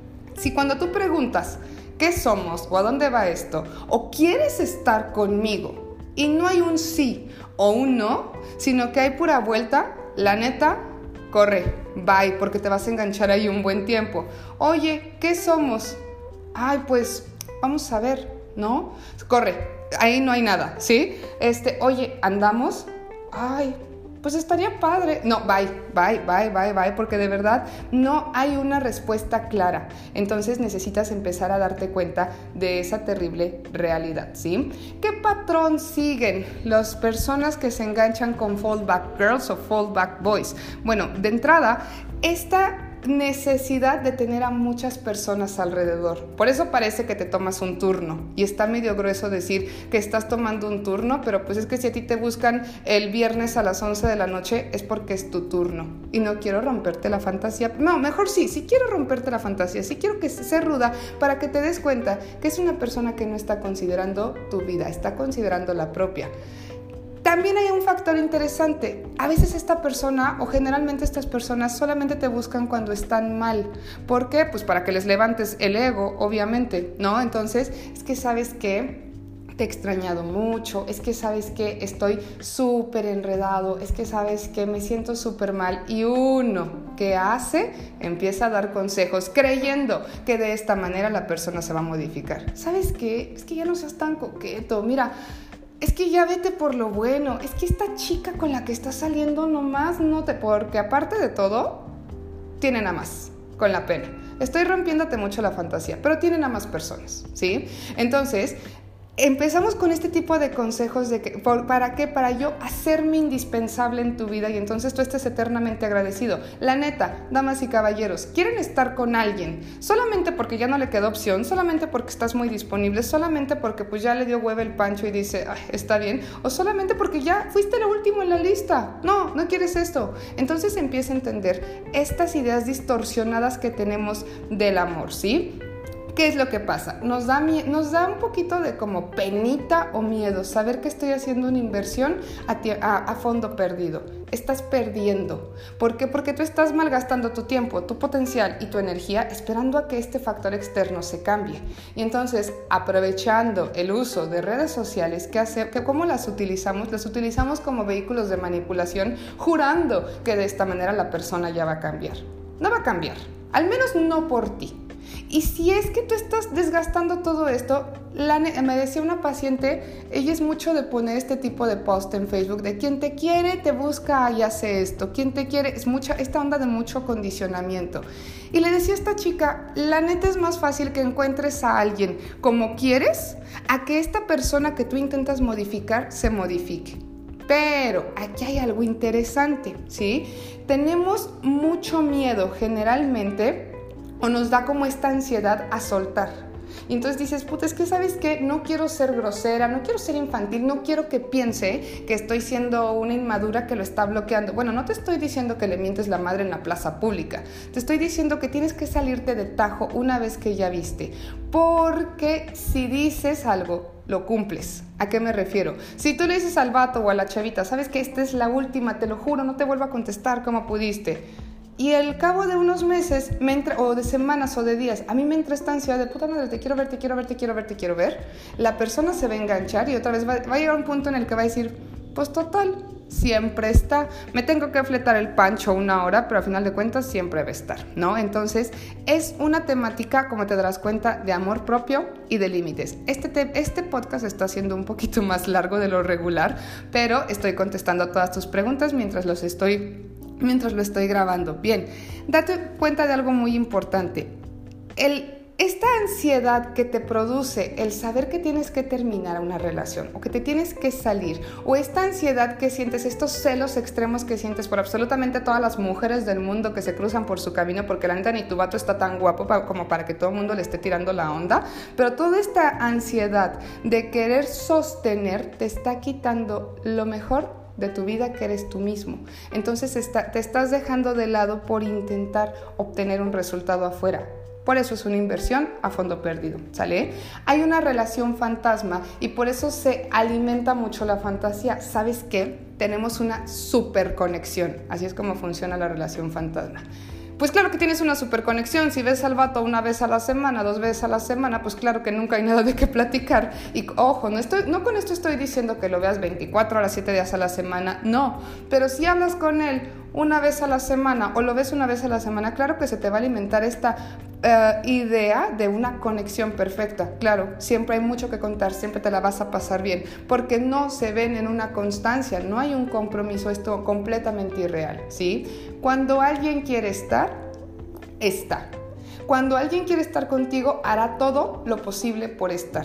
S1: Si cuando tú preguntas, ¿qué somos? ¿O a dónde va esto? ¿O quieres estar conmigo? Y no hay un sí o un no, sino que hay pura vuelta, la neta, corre, bye, porque te vas a enganchar ahí un buen tiempo. Oye, ¿qué somos? Ay, pues, vamos a ver, ¿no? Corre, ahí no hay nada, ¿sí? Este, oye, ¿andamos? Ay, pues estaría padre. No, bye, bye, bye, bye, bye, porque de verdad no hay una respuesta clara. Entonces necesitas empezar a darte cuenta de esa terrible realidad, ¿sí? ¿Qué patrón siguen las personas que se enganchan con fallback girls o fallback boys? Bueno, de entrada, esta necesidad de tener a muchas personas alrededor. Por eso parece que te tomas un turno y está medio grueso decir que estás tomando un turno, pero pues es que si a ti te buscan el viernes a las once de la noche es porque es tu turno y no quiero romperte la fantasía. No, mejor sí, sí quiero romperte la fantasía, sí quiero que sea ruda para que te des cuenta que es una persona que no está considerando tu vida, está considerando la propia. También hay un factor interesante. A veces esta persona o generalmente estas personas solamente te buscan cuando están mal. ¿Por qué? Pues para que les levantes el ego, obviamente, ¿no? Entonces, es que ¿sabes qué? Te he extrañado mucho, es que ¿sabes qué? Estoy súper enredado, es que ¿sabes qué? Me siento súper mal. Y uno, ¿qué hace? Empieza a dar consejos creyendo que de esta manera la persona se va a modificar. ¿Sabes qué? Es que ya no seas tan coqueto, mira... Es que ya vete por lo bueno, es que esta chica con la que estás saliendo nomás no te... Porque aparte de todo, tienen a más, con la pena. Estoy rompiéndote mucho la fantasía, pero tienen a más personas, ¿sí? Entonces, empezamos con este tipo de consejos de que, por, ¿para qué? Para yo hacerme indispensable en tu vida y entonces tú estés eternamente agradecido. La neta, damas y caballeros, quieren estar con alguien solamente porque ya no le quedó opción, solamente porque estás muy disponible, solamente porque pues ya le dio hueva el Pancho y dice, ay, está bien, o solamente porque ya fuiste lo último en la lista. No, no quieres esto. Entonces empieza a entender estas ideas distorsionadas que tenemos del amor, ¿sí? ¿Qué es lo que pasa? Nos da, nos da un poquito de como penita o miedo saber que estoy haciendo una inversión a, a, a fondo perdido. Estás perdiendo. ¿Por qué? Porque tú estás malgastando tu tiempo, tu potencial y tu energía esperando a que este factor externo se cambie. Y entonces, aprovechando el uso de redes sociales, ¿qué hace, que ¿cómo las utilizamos? Las utilizamos como vehículos de manipulación, jurando que de esta manera la persona ya va a cambiar. No va a cambiar, al menos no por ti. Y si es que tú estás desgastando todo esto, la, me decía una paciente, ella es mucho de poner este tipo de post en Facebook, de quien te quiere te busca y hace esto, quien te quiere, es mucha, esta onda de mucho condicionamiento. Y le decía a esta chica, la neta es más fácil que encuentres a alguien como quieres, a que esta persona que tú intentas modificar se modifique. Pero aquí hay algo interesante, ¿sí? Tenemos mucho miedo generalmente, o nos da como esta ansiedad a soltar. Y entonces dices, puta, es que ¿sabes qué? No quiero ser grosera, no quiero ser infantil, no quiero que piense que estoy siendo una inmadura que lo está bloqueando. Bueno, no te estoy diciendo que le mientes la madre en la plaza pública, te estoy diciendo que tienes que salirte de tajo una vez que ya viste, porque si dices algo, lo cumples. ¿A qué me refiero? Si tú le dices al vato o a la chavita, sabes que esta es la última, te lo juro, no te vuelvo a contestar como pudiste, y al cabo de unos meses me entra, o de semanas o de días, a mí me entra esta ansiedad de puta madre, te quiero ver, te quiero ver, te quiero ver, te quiero ver, la persona se va a enganchar y otra vez va, va a llegar a un punto en el que va a decir, pues total, siempre está, me tengo que fletar el pancho una hora, pero al final de cuentas siempre va a estar, ¿no? Entonces es una temática, como te darás cuenta, de amor propio y de límites. Este, te, este podcast está siendo un poquito más largo de lo regular, pero estoy contestando todas tus preguntas mientras los estoy mientras lo estoy grabando. Bien, date cuenta de algo muy importante. El, esta ansiedad que te produce el saber que tienes que terminar una relación o que te tienes que salir, o esta ansiedad que sientes, estos celos extremos que sientes por absolutamente todas las mujeres del mundo que se cruzan por su camino, porque la neta ni tu vato está tan guapo pa, como para que todo el mundo le esté tirando la onda, pero toda esta ansiedad de querer sostener te está quitando lo mejor de tu vida, que eres tú mismo. Entonces está, te estás dejando de lado por intentar obtener un resultado afuera. Por eso es una inversión a fondo perdido, ¿sale? Hay una relación fantasma y por eso se alimenta mucho la fantasía. ¿Sabes qué? Tenemos una super conexión. Así es como funciona la relación fantasma. Pues claro que tienes una super conexión. Si ves al vato una vez a la semana, dos veces a la semana, pues claro que nunca hay nada de qué platicar. Y ojo, no, estoy, no con esto estoy diciendo que lo veas veinticuatro horas, siete días a la semana, no. Pero si hablas con él una vez a la semana o lo ves una vez a la semana, claro que se te va a alimentar esta uh, idea de una conexión perfecta. Claro, siempre hay mucho que contar, siempre te la vas a pasar bien, porque no se ven en una constancia, no hay un compromiso, esto completamente irreal, ¿sí? Cuando alguien quiere estar, está. Cuando alguien quiere estar contigo, hará todo lo posible por estar.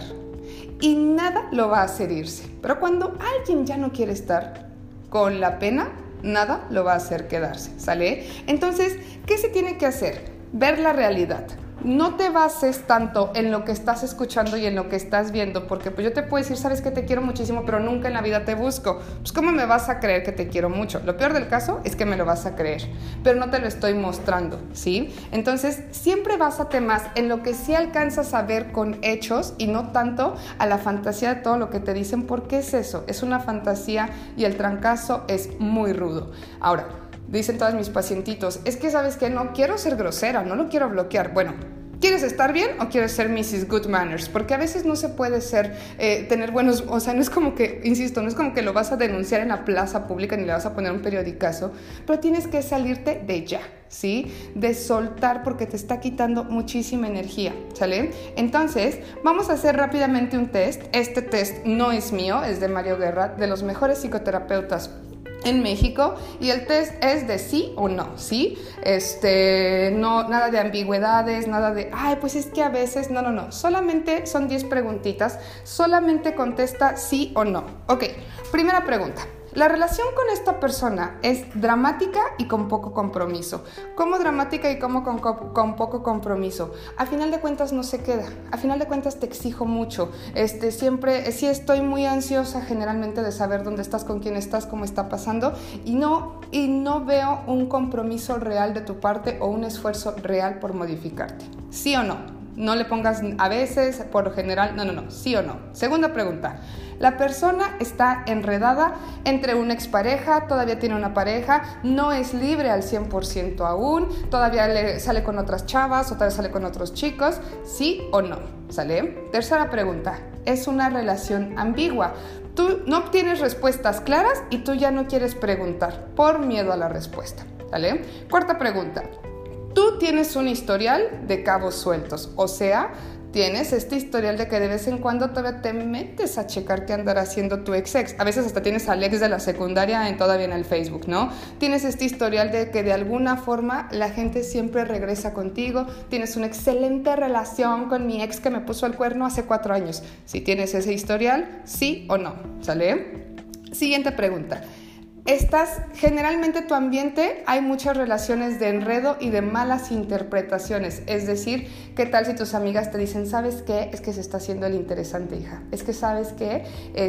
S1: Y nada lo va a hacer irse. Pero cuando alguien ya no quiere estar, con la pena, nada lo va a hacer quedarse, ¿sale? Entonces, ¿qué se tiene que hacer? Ver la realidad. No te bases tanto en lo que estás escuchando y en lo que estás viendo, porque pues yo te puedo decir, sabes que te quiero muchísimo, pero nunca en la vida te busco. Pues ¿cómo me vas a creer que te quiero mucho? Lo peor del caso es que me lo vas a creer, pero no te lo estoy mostrando, ¿sí? Entonces, siempre básate más en lo que sí alcanzas a ver con hechos y no tanto a la fantasía de todo lo que te dicen, porque es eso, es una fantasía y el trancazo es muy rudo. Ahora, dicen todos mis pacientitos, es que sabes que no quiero ser grosera, no lo quiero bloquear. Bueno, ¿quieres estar bien o quieres ser missus Good Manners? Porque a veces no se puede ser, eh, tener buenos, o sea, no es como que, insisto, no es como que lo vas a denunciar en la plaza pública ni le vas a poner un periodicazo, pero tienes que salirte de ya, ¿sí? De soltar, porque te está quitando muchísima energía, ¿sale? Entonces, vamos a hacer rápidamente un test. Este test no es mío, es de Mario Guerra, de los mejores psicoterapeutas en México, y el test es de sí o no, ¿sí? Este, no, nada de ambigüedades, nada de, ay, pues es que a veces, no, no, no, solamente son diez preguntitas, solamente contesta sí o no. Ok, primera pregunta. La relación con esta persona es dramática y con poco compromiso. ¿Cómo dramática y cómo con, con poco compromiso? A final de cuentas no se queda. A final de cuentas te exijo mucho. Este, siempre, sí estoy muy ansiosa generalmente de saber dónde estás, con quién estás, cómo está pasando, y no, y no veo un compromiso real de tu parte o un esfuerzo real por modificarte. ¿Sí o no? No le pongas a veces, por lo general, no, no, no, sí o no. Segunda pregunta. La persona está enredada entre una expareja, todavía tiene una pareja, no es libre al cien por ciento aún, todavía le sale con otras chavas, o todavía sale con otros chicos, ¿sí o no? ¿Sale? Tercera pregunta. Es una relación ambigua. Tú no obtienes respuestas claras y tú ya no quieres preguntar por miedo a la respuesta, ¿sale? Cuarta pregunta. Tú tienes un historial de cabos sueltos, o sea, tienes este historial de que de vez en cuando todavía te metes a checar qué andará haciendo tu ex ex. A veces hasta tienes al ex de la secundaria en, todavía en el Facebook, ¿no? Tienes este historial de que de alguna forma la gente siempre regresa contigo. Tienes una excelente relación con mi ex que me puso el cuerno hace cuatro años. Si tienes ese historial, ¿sí o no? ¿Sale? Siguiente pregunta. Estás, generalmente tu ambiente hay muchas relaciones de enredo y de malas interpretaciones, es decir, ¿qué tal si tus amigas te dicen, ¿sabes qué? Es que se está haciendo el interesante, hija, es que sabes qué,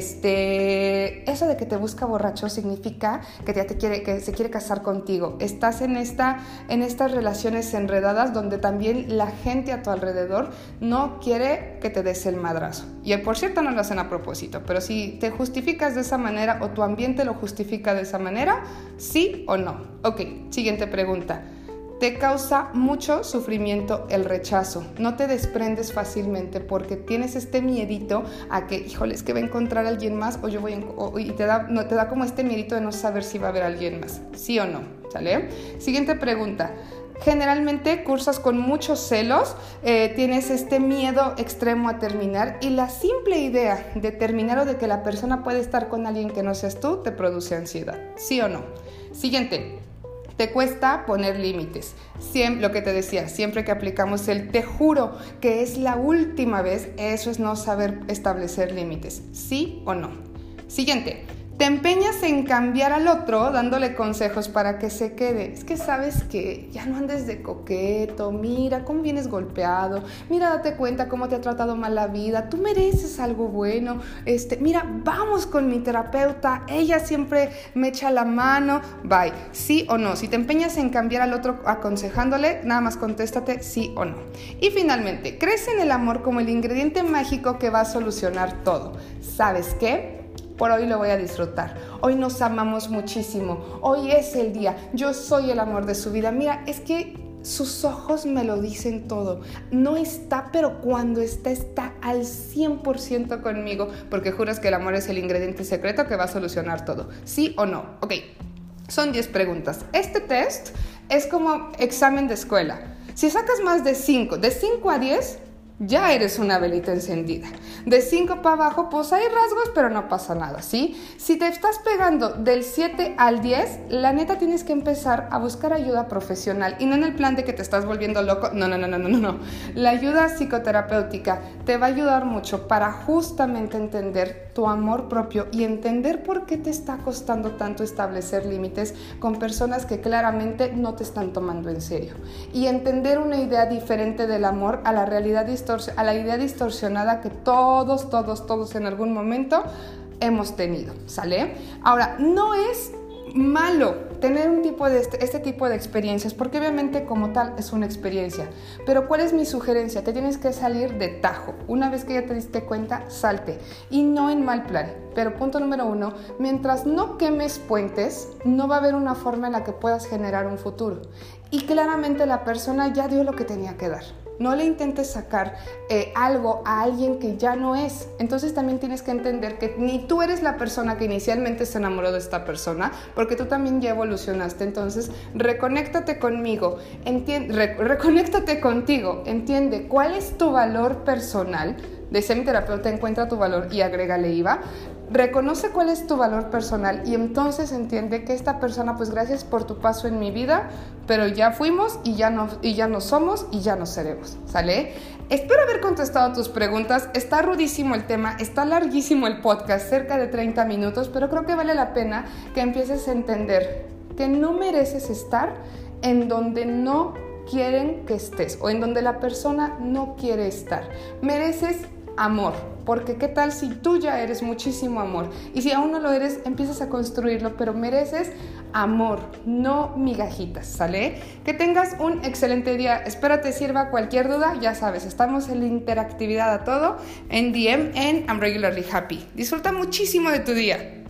S1: este, eso de que te busca borracho significa que ya te quiere, que se quiere casar contigo, estás en, esta, en estas relaciones enredadas donde también la gente a tu alrededor no quiere que te des el madrazo, y por cierto no lo hacen a propósito, pero si te justificas de esa manera o tu ambiente lo justifica de esa manera, ¿sí o no? Ok, siguiente pregunta. Te causa mucho sufrimiento el rechazo. No te desprendes fácilmente porque tienes este miedito a que, híjole, es que va a encontrar a alguien más o yo voy a, o, y te da, no, te da como este miedito de no saber si va a haber alguien más. ¿Sí o no? ¿Sale? Siguiente pregunta. Generalmente cursas con muchos celos, eh, tienes este miedo extremo a terminar y la simple idea de terminar o de que la persona puede estar con alguien que no seas tú te produce ansiedad, ¿sí o no? Siguiente, te cuesta poner límites. Siempre, lo que te decía, siempre que aplicamos el te juro que es la última vez, eso es no saber establecer límites, ¿sí o no? Siguiente. Te empeñas en cambiar al otro dándole consejos para que se quede. Es que sabes que ya no andes de coqueto, mira cómo vienes golpeado, mira date cuenta cómo te ha tratado mal la vida, tú mereces algo bueno, este, mira, vamos con mi terapeuta, ella siempre me echa la mano, bye, sí o no. Si te empeñas en cambiar al otro aconsejándole, nada más contéstate sí o no. Y finalmente, crees en el amor como el ingrediente mágico que va a solucionar todo. ¿Sabes qué? Por hoy lo voy a disfrutar. Hoy nos amamos muchísimo. Hoy es el día. Yo soy el amor de su vida. Mira, es que sus ojos me lo dicen todo. No está, pero cuando está, está al cien por ciento conmigo. Porque juras que el amor es el ingrediente secreto que va a solucionar todo. ¿Sí o no? Ok, son diez preguntas. Este test es como examen de escuela. Si sacas más de cinco, de cinco a diez... ya eres una velita encendida. De cinco para abajo, pues hay rasgos, pero no pasa nada, ¿sí? Si te estás pegando del siete al diez, la neta tienes que empezar a buscar ayuda profesional. Y no en el plan de que te estás volviendo loco. No, no, no, no, no, no. La ayuda psicoterapéutica te va a ayudar mucho para justamente entender tu amor propio y entender por qué te está costando tanto establecer límites con personas que claramente no te están tomando en serio. Y entender una idea diferente del amor a la realidad a la idea distorsionada que todos, todos, todos en algún momento hemos tenido, ¿sale? Ahora, no es malo tener un tipo de este, este tipo de experiencias, porque obviamente como tal es una experiencia, pero ¿cuál es mi sugerencia? Te tienes que salir de tajo. Una vez que ya te diste cuenta, salte, y no en mal plan. Pero punto número uno, mientras no quemes puentes, no va a haber una forma en la que puedas generar un futuro. Y claramente la persona ya dio lo que tenía que dar. No le intentes sacar eh, algo a alguien que ya no es. Entonces también tienes que entender que ni tú eres la persona que inicialmente se enamoró de esta persona, porque tú también ya evolucionaste. Entonces, reconéctate conmigo, enti- re- reconéctate contigo, entiende cuál es tu valor personal. Decía mi terapeuta, encuentra tu valor y agrégale I V A. Reconoce cuál es tu valor personal y entonces entiende que esta persona, pues gracias por tu paso en mi vida, pero ya fuimos y ya no, y ya no somos y ya no seremos, ¿sale? Espero haber contestado tus preguntas. Está rudísimo el tema, está larguísimo el podcast, cerca de treinta minutos, pero creo que vale la pena que empieces a entender que no mereces estar en donde no quieren que estés o en donde la persona no quiere estar. Mereces amor, porque qué tal si tú ya eres muchísimo amor y si aún no lo eres, empiezas a construirlo, pero mereces amor, no migajitas, ¿sale? Que tengas un excelente día. Espero te sirva. Cualquier duda, ya sabes, estamos en la interactividad a todo en D M en I'm Regularly Happy. Disfruta muchísimo de tu día.